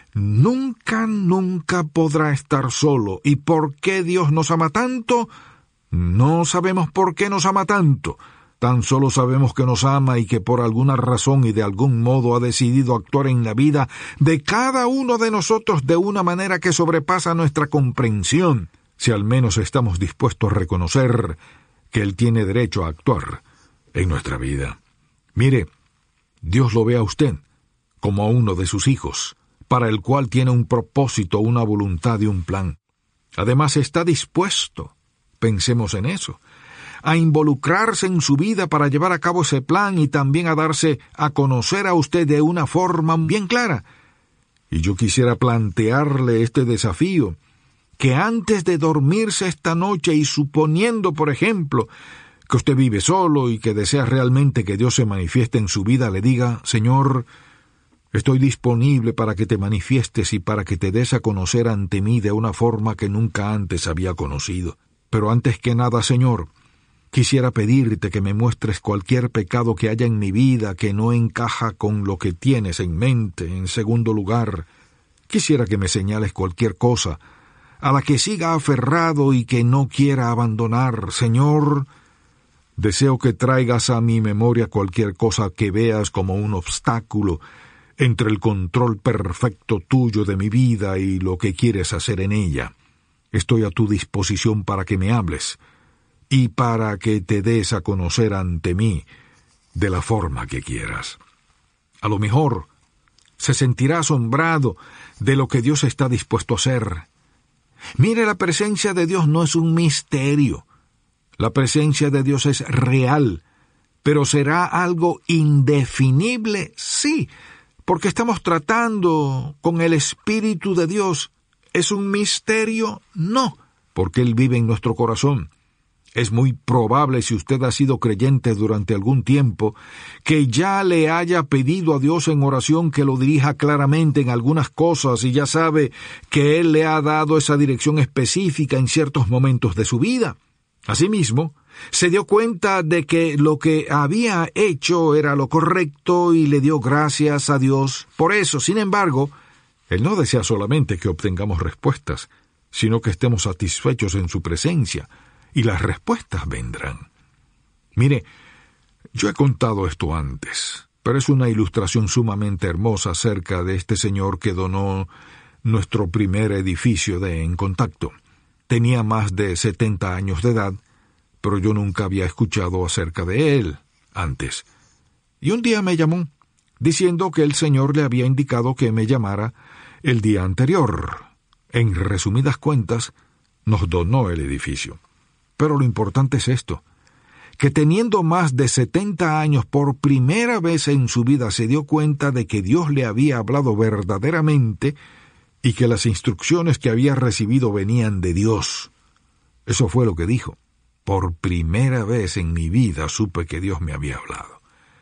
nunca, nunca podrá estar solo. ¿Y por qué Dios nos ama tanto? No sabemos por qué nos ama tanto. Tan solo sabemos que nos ama y que por alguna razón y de algún modo ha decidido actuar en la vida de cada uno de nosotros de una manera que sobrepasa nuestra comprensión, si al menos estamos dispuestos a reconocer que Él tiene derecho a actuar en nuestra vida. Mire, Dios lo ve a usted como a uno de sus hijos, para el cual tiene un propósito, una voluntad y un plan. Además está dispuesto, pensemos en eso, a involucrarse en su vida para llevar a cabo ese plan y también a darse a conocer a usted de una forma bien clara. Y yo quisiera plantearle este desafío, que antes de dormirse esta noche, y suponiendo, por ejemplo, que usted vive solo y que desea realmente que Dios se manifieste en su vida, le diga: Señor, estoy disponible para que te manifiestes y para que te des a conocer ante mí de una forma que nunca antes había conocido. Pero antes que nada, Señor, quisiera pedirte que me muestres cualquier pecado que haya en mi vida que no encaja con lo que tienes en mente. En segundo lugar, quisiera que me señales cualquier cosa a la que siga aferrado y que no quiera abandonar. Señor, deseo que traigas a mi memoria cualquier cosa que veas como un obstáculo entre el control perfecto tuyo de mi vida y lo que quieres hacer en ella. Estoy a tu disposición para que me hables y para que te des a conocer ante mí de la forma que quieras. A lo mejor se sentirá asombrado de lo que Dios está dispuesto a hacer. Mire, la presencia de Dios no es un misterio. La presencia de Dios es real, pero será algo indefinible, sí, porque estamos tratando con el Espíritu de Dios. ¿Es un misterio? No, porque Él vive en nuestro corazón. Es muy probable, si usted ha sido creyente durante algún tiempo, que ya le haya pedido a Dios en oración que lo dirija claramente en algunas cosas y ya sabe que Él le ha dado esa dirección específica en ciertos momentos de su vida. Asimismo, se dio cuenta de que lo que había hecho era lo correcto y le dio gracias a Dios por eso. Sin embargo, Él no desea solamente que obtengamos respuestas, sino que estemos satisfechos en su presencia. Y las respuestas vendrán. Mire, yo he contado esto antes, pero es una ilustración sumamente hermosa acerca de este señor que donó nuestro primer edificio de En Contacto. Tenía más de setenta años de edad, pero yo nunca había escuchado acerca de él antes. Y un día me llamó, diciendo que el Señor le había indicado que me llamara el día anterior. En resumidas cuentas, nos donó el edificio. Pero lo importante es esto, que teniendo más de setenta años, por primera vez en su vida se dio cuenta de que Dios le había hablado verdaderamente y que las instrucciones que había recibido venían de Dios. Eso fue lo que dijo. Por primera vez en mi vida supe que Dios me había hablado.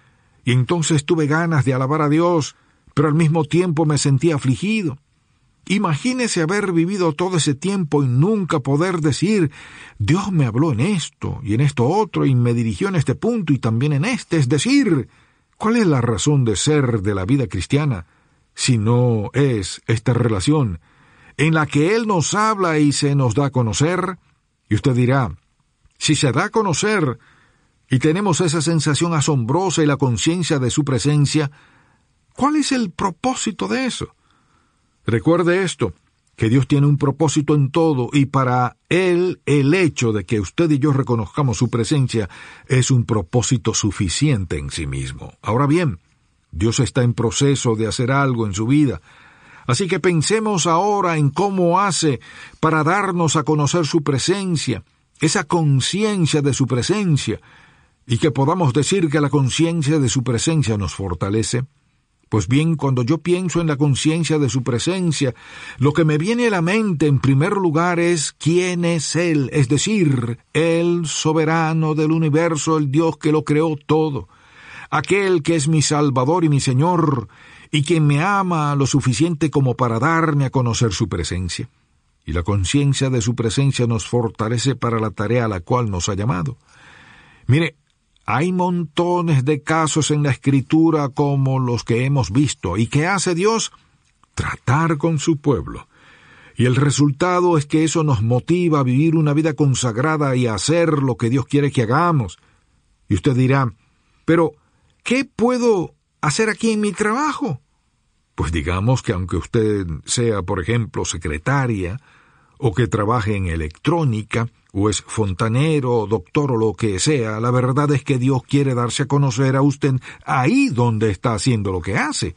Y entonces tuve ganas de alabar a Dios, pero al mismo tiempo me sentía afligido. Imagínese haber vivido todo ese tiempo y nunca poder decir, Dios me habló en esto y en esto otro y me dirigió en este punto y también en este. Es decir, ¿cuál es la razón de ser de la vida cristiana si no es esta relación en la que Él nos habla y se nos da a conocer? Y usted dirá, si se da a conocer y tenemos esa sensación asombrosa y la conciencia de su presencia, ¿cuál es el propósito de eso? Recuerde esto, que Dios tiene un propósito en todo y para Él el hecho de que usted y yo reconozcamos su presencia es un propósito suficiente en sí mismo. Ahora bien, Dios está en proceso de hacer algo en su vida, así que pensemos ahora en cómo hace para darnos a conocer su presencia, esa conciencia de su presencia, y que podamos decir que la conciencia de su presencia nos fortalece. Pues bien, cuando yo pienso en la conciencia de su presencia, lo que me viene a la mente en primer lugar es quién es Él, es decir, el soberano del universo, el Dios que lo creó todo, aquel que es mi Salvador y mi Señor, y quien me ama lo suficiente como para darme a conocer su presencia. Y la conciencia de su presencia nos fortalece para la tarea a la cual nos ha llamado. Mire, hay montones de casos en la Escritura como los que hemos visto. ¿Y qué hace Dios? Tratar con su pueblo. Y el resultado es que eso nos motiva a vivir una vida consagrada y a hacer lo que Dios quiere que hagamos. Y usted dirá, pero ¿qué puedo hacer aquí en mi trabajo? Pues digamos que aunque usted sea, por ejemplo, secretaria, o que trabaje en electrónica, o es fontanero, doctor o lo que sea, la verdad es que Dios quiere darse a conocer a usted ahí donde está haciendo lo que hace.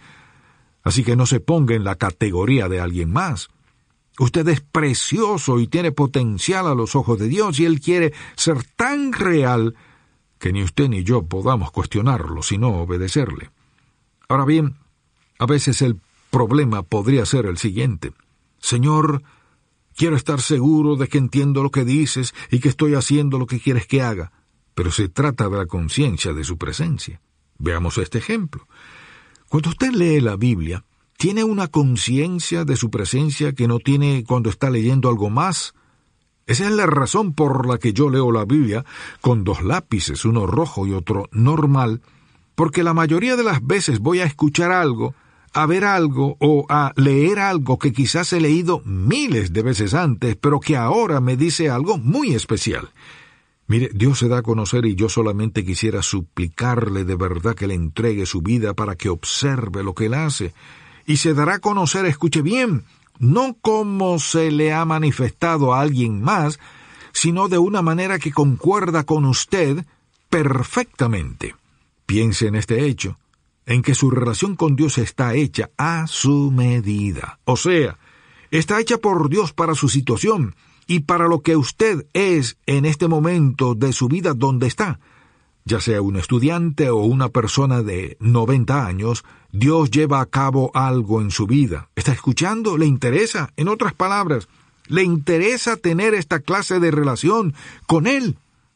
Así que no se ponga en la categoría de alguien más. Usted es precioso y tiene potencial a los ojos de Dios y Él quiere ser tan real que ni usted ni yo podamos cuestionarlo, sino obedecerle. Ahora bien, a veces el problema podría ser el siguiente. Señor, quiero estar seguro de que entiendo lo que dices y que estoy haciendo lo que quieres que haga, pero se trata de la conciencia de su presencia. Veamos este ejemplo. Cuando usted lee la Biblia, ¿tiene una conciencia de su presencia que no tiene cuando está leyendo algo más? Esa es la razón por la que yo leo la Biblia con dos lápices, uno rojo y otro normal, porque la mayoría de las veces voy a escuchar algo, a ver algo o a leer algo que quizás he leído miles de veces antes, pero que ahora me dice algo muy especial. Mire, Dios se da a conocer y yo solamente quisiera suplicarle de verdad que le entregue su vida para que observe lo que Él hace. Y se dará a conocer, escuche bien, no como se le ha manifestado a alguien más, sino de una manera que concuerda con usted perfectamente. Piense en este hecho, en que su relación con Dios está hecha a su medida. O sea, está hecha por Dios para su situación y para lo que usted es en este momento de su vida donde está. Ya sea un estudiante o una persona de noventa años, Dios lleva a cabo algo en su vida. ¿Está escuchando? ¿Le interesa? En otras palabras, ¿le interesa tener esta clase de relación con Él?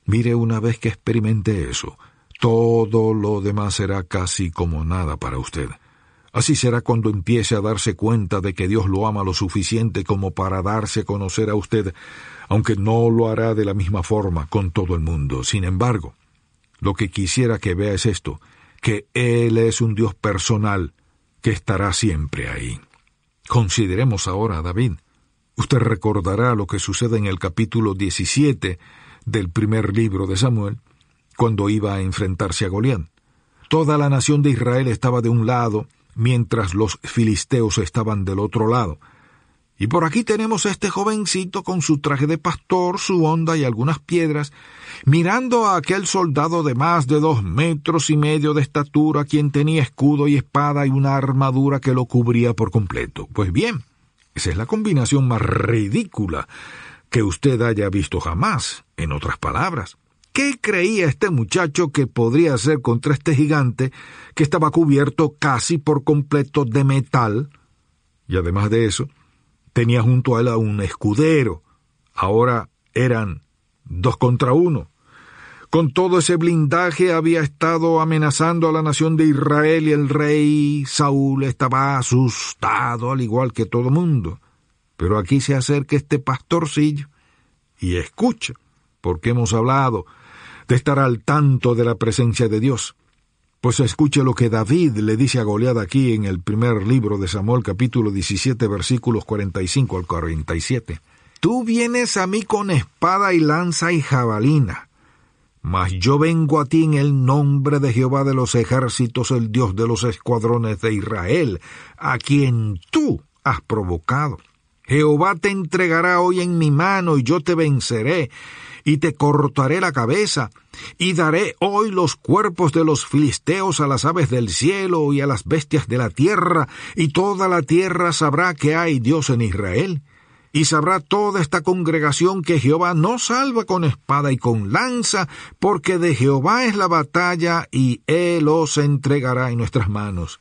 Mire, una vez que experimente eso, todo lo demás será casi como nada para usted. Así será cuando empiece a darse cuenta de que Dios lo ama lo suficiente como para darse a conocer a usted, aunque no lo hará de la misma forma con todo el mundo. Sin embargo, lo que quisiera que vea es esto, que Él es un Dios personal que estará siempre ahí. Consideremos ahora a David. Usted recordará lo que sucede en el capítulo diecisiete del primer libro de Samuel, cuando iba a enfrentarse a Goliat. Toda la nación de Israel estaba de un lado, mientras los filisteos estaban del otro lado. Y por aquí tenemos a este jovencito con su traje de pastor, su honda y algunas piedras, mirando a aquel soldado de más de dos metros y medio de estatura, quien tenía escudo y espada y una armadura que lo cubría por completo. Pues bien, esa es la combinación más ridícula que usted haya visto jamás. En otras palabras, ¿qué creía este muchacho que podría hacer contra este gigante que estaba cubierto casi por completo de metal? Y además de eso, tenía junto a él a un escudero. Ahora eran dos contra uno. Con todo ese blindaje había estado amenazando a la nación de Israel y el rey Saúl estaba asustado al igual que todo mundo. Pero aquí se acerca este pastorcillo y escucha, porque hemos hablado de estar al tanto de la presencia de Dios. Pues escuche lo que David le dice a Goliat aquí en el primer libro de Samuel, capítulo diecisiete, versículos cuarenta y cinco al cuarenta y siete. Tú vienes a mí con espada y lanza y jabalina, mas yo vengo a ti en el nombre de Jehová de los ejércitos, el Dios de los escuadrones de Israel, a quien tú has provocado. Jehová te entregará hoy en mi mano y yo te venceré, y te cortaré la cabeza, y daré hoy los cuerpos de los filisteos a las aves del cielo y a las bestias de la tierra, y toda la tierra sabrá que hay Dios en Israel. Y sabrá toda esta congregación que Jehová no salva con espada y con lanza, porque de Jehová es la batalla, y Él os entregará en nuestras manos.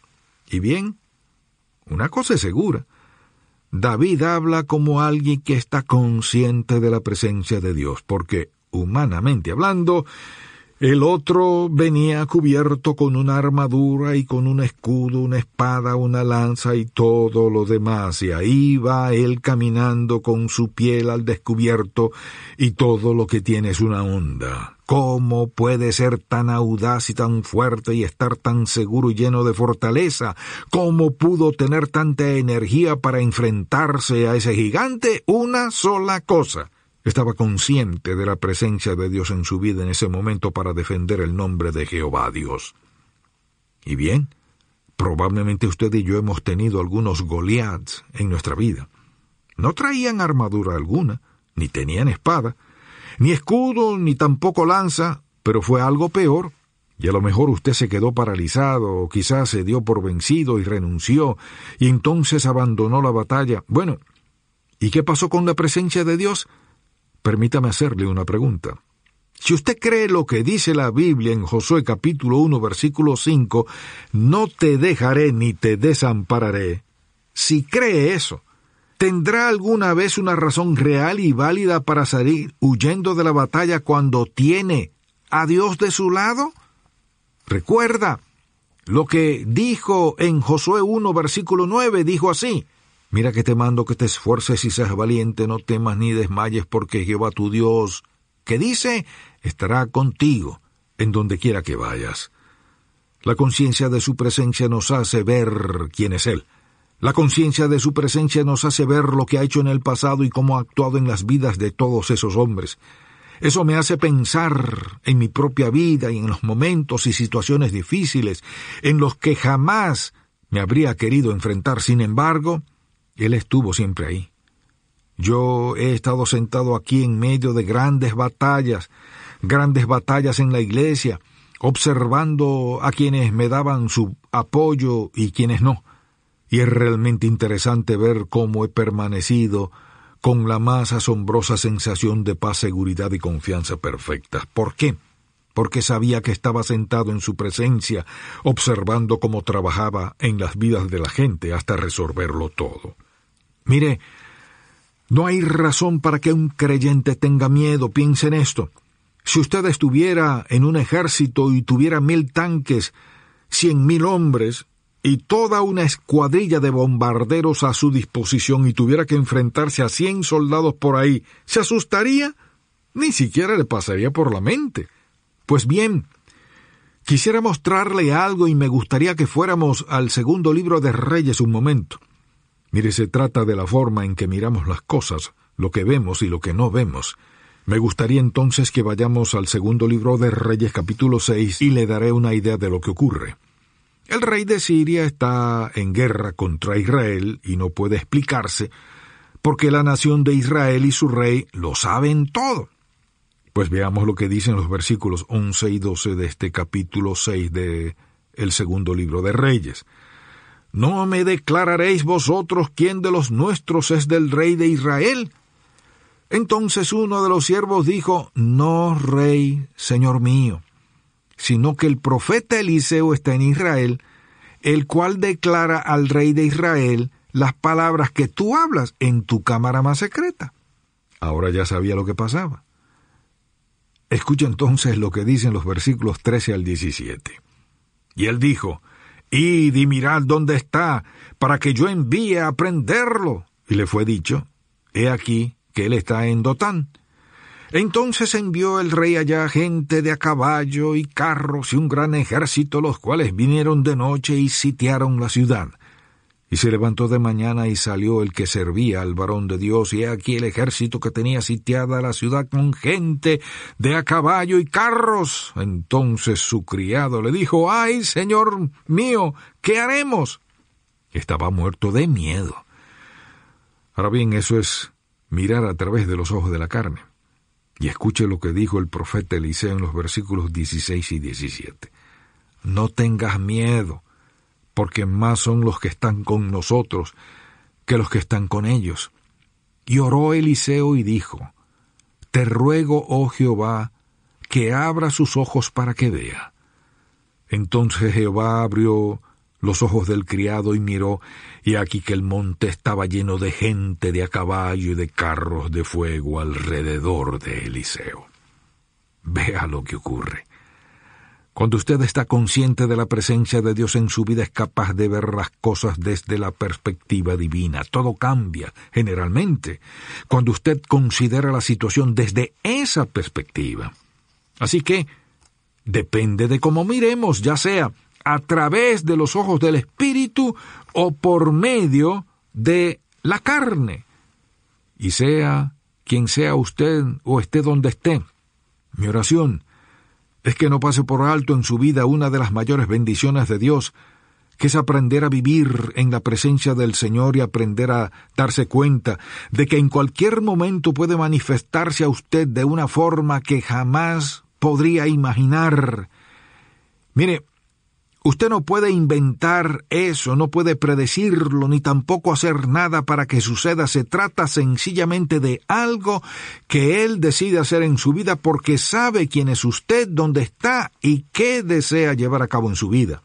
Y bien, una cosa es segura. David habla como alguien que está consciente de la presencia de Dios, porque, humanamente hablando, el otro venía cubierto con una armadura y con un escudo, una espada, una lanza y todo lo demás, y ahí va él caminando con su piel al descubierto y todo lo que tiene es una honda. ¿Cómo puede ser tan audaz y tan fuerte y estar tan seguro y lleno de fortaleza? ¿Cómo pudo tener tanta energía para enfrentarse a ese gigante? Una sola cosa. Estaba consciente de la presencia de Dios en su vida en ese momento para defender el nombre de Jehová Dios. Y bien, probablemente usted y yo hemos tenido algunos Goliats en nuestra vida. No traían armadura alguna, ni tenían espada, ni escudo, ni tampoco lanza, pero fue algo peor, y a lo mejor usted se quedó paralizado, o quizás se dio por vencido y renunció, y entonces abandonó la batalla. Bueno, ¿y qué pasó con la presencia de Dios? Permítame hacerle una pregunta. Si usted cree lo que dice la Biblia en Josué capítulo uno, versículo cinco, no te dejaré ni te desampararé. Si cree eso, ¿tendrá alguna vez una razón real y válida para salir huyendo de la batalla cuando tiene a Dios de su lado? Recuerda lo que dijo en Josué uno, versículo nueve, dijo así: Mira que te mando que te esfuerces y seas valiente, no temas ni desmayes, porque Jehová tu Dios, que dice, estará contigo en donde quiera que vayas. La conciencia de su presencia nos hace ver quién es Él. La conciencia de su presencia nos hace ver lo que ha hecho en el pasado y cómo ha actuado en las vidas de todos esos hombres. Eso me hace pensar en mi propia vida y en los momentos y situaciones difíciles en los que jamás me habría querido enfrentar. Sin embargo, Él estuvo siempre ahí. Yo he estado sentado aquí en medio de grandes batallas, grandes batallas en la iglesia, observando a quienes me daban su apoyo y quienes no. Y es realmente interesante ver cómo he permanecido con la más asombrosa sensación de paz, seguridad y confianza perfectas. ¿Por qué? Porque sabía que estaba sentado en su presencia, observando cómo trabajaba en las vidas de la gente hasta resolverlo todo. Mire, no hay razón para que un creyente tenga miedo. Piense en esto. Si usted estuviera en un ejército y tuviera mil tanques, cien mil hombres y toda una escuadrilla de bombarderos a su disposición y tuviera que enfrentarse a cien soldados por ahí, ¿se asustaría? Ni siquiera le pasaría por la mente. Pues bien, quisiera mostrarle algo y me gustaría que fuéramos al segundo libro de Reyes un momento. Mire, se trata de la forma en que miramos las cosas, lo que vemos y lo que no vemos. Me gustaría entonces que vayamos al segundo libro de Reyes capítulo seis y le daré una idea de lo que ocurre. El rey de Siria está en guerra contra Israel y no puede explicarse porque la nación de Israel y su rey lo saben todo. Pues veamos lo que dicen los versículos once y doce de este capítulo seis de el segundo libro de Reyes. ¿No me declararéis vosotros quién de los nuestros es del rey de Israel? Entonces uno de los siervos dijo, no, rey, señor mío, sino que el profeta Eliseo está en Israel, el cual declara al rey de Israel las palabras que tú hablas en tu cámara más secreta. Ahora ya sabía lo que pasaba. Escucha entonces lo que dicen los versículos trece al diecisiete. Y él dijo, id y mirad dónde está, para que yo envíe a prenderlo. Y le fue dicho, he aquí que él está en Dotán. Entonces envió el rey allá gente de a caballo y carros y un gran ejército, los cuales vinieron de noche y sitiaron la ciudad. Y se levantó de mañana y salió el que servía al varón de Dios, y he aquí el ejército que tenía sitiada la ciudad con gente de a caballo y carros. Entonces su criado le dijo, ¡ay, señor mío, qué haremos! Estaba muerto de miedo. Ahora bien, eso es mirar a través de los ojos de la carne. Y escuche lo que dijo el profeta Eliseo en los versículos dieciséis y diecisiete. No tengas miedo, porque más son los que están con nosotros que los que están con ellos. Y oró Eliseo y dijo, te ruego, oh Jehová, que abra sus ojos para que vea. Entonces Jehová abrió los ojos del criado y miró, y aquí que el monte estaba lleno de gente de a caballo y de carros de fuego alrededor de Eliseo. Vea lo que ocurre. Cuando usted está consciente de la presencia de Dios en su vida, es capaz de ver las cosas desde la perspectiva divina. Todo cambia, generalmente, cuando usted considera la situación desde esa perspectiva. Así que, depende de cómo miremos, ya sea a través de los ojos del Espíritu o por medio de la carne. Y sea quien sea usted o esté donde esté, mi oración es que no pase por alto en su vida una de las mayores bendiciones de Dios, que es aprender a vivir en la presencia del Señor y aprender a darse cuenta de que en cualquier momento puede manifestarse a usted de una forma que jamás podría imaginar. Mire, usted no puede inventar eso, no puede predecirlo, ni tampoco hacer nada para que suceda. Se trata sencillamente de algo que Él decide hacer en su vida porque sabe quién es usted, dónde está y qué desea llevar a cabo en su vida.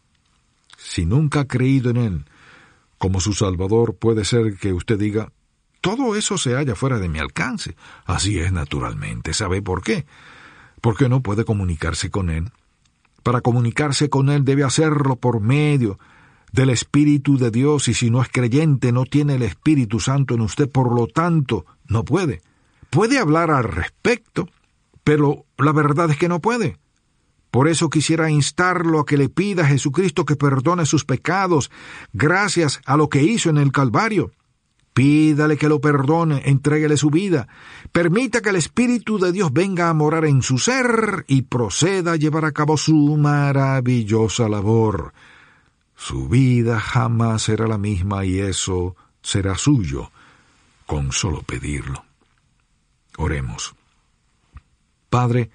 Si nunca ha creído en Él como su Salvador, puede ser que usted diga, todo eso se halla fuera de mi alcance. Así es, naturalmente. ¿Sabe por qué? Porque no puede comunicarse con Él. Para comunicarse con Él debe hacerlo por medio del Espíritu de Dios, y si no es creyente, no tiene el Espíritu Santo en usted, por lo tanto, no puede. Puede hablar al respecto, pero la verdad es que no puede. Por eso quisiera instarlo a que le pida a Jesucristo que perdone sus pecados, gracias a lo que hizo en el Calvario. Pídale que lo perdone, entréguele su vida. Permita que el Espíritu de Dios venga a morar en su ser y proceda a llevar a cabo su maravillosa labor. Su vida jamás será la misma y eso será suyo con solo pedirlo. Oremos. Padre,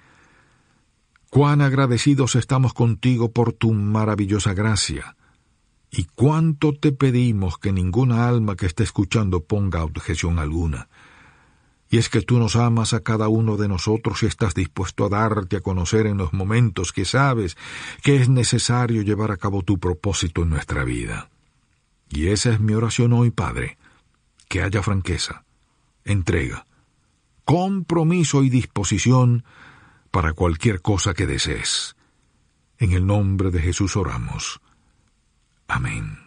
cuán agradecidos estamos contigo por tu maravillosa gracia. Y cuánto te pedimos que ninguna alma que esté escuchando ponga objeción alguna. Y es que tú nos amas a cada uno de nosotros y estás dispuesto a darte a conocer en los momentos que sabes que es necesario llevar a cabo tu propósito en nuestra vida. Y esa es mi oración hoy, Padre, que haya franqueza, entrega, compromiso y disposición para cualquier cosa que desees. En el nombre de Jesús oramos. Amén.